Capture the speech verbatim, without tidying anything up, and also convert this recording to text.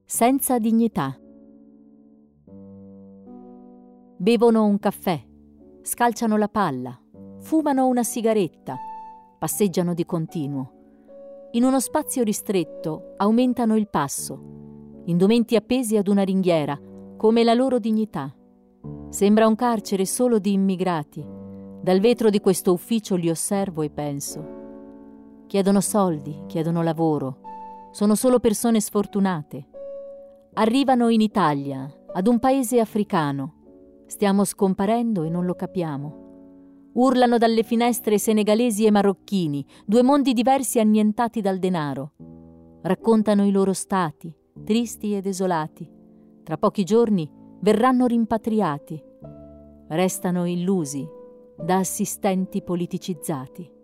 senza dignità. Bevono un caffè, scalciano la palla, fumano una sigaretta, passeggiano di continuo. In uno spazio ristretto aumentano il passo, indumenti appesi ad una ringhiera, come la loro dignità. Sembra un carcere solo di immigrati. Dal vetro di questo ufficio li osservo e penso: chiedono soldi, chiedono lavoro, sono solo persone sfortunate. Arrivano in Italia, ad un paese africano. Stiamo scomparendo e non lo capiamo. Urlano dalle finestre senegalesi e marocchini, due mondi diversi annientati dal denaro. Raccontano i loro stati, tristi e desolati. Tra pochi giorni verranno rimpatriati. Restano illusi da assistenti politicizzati.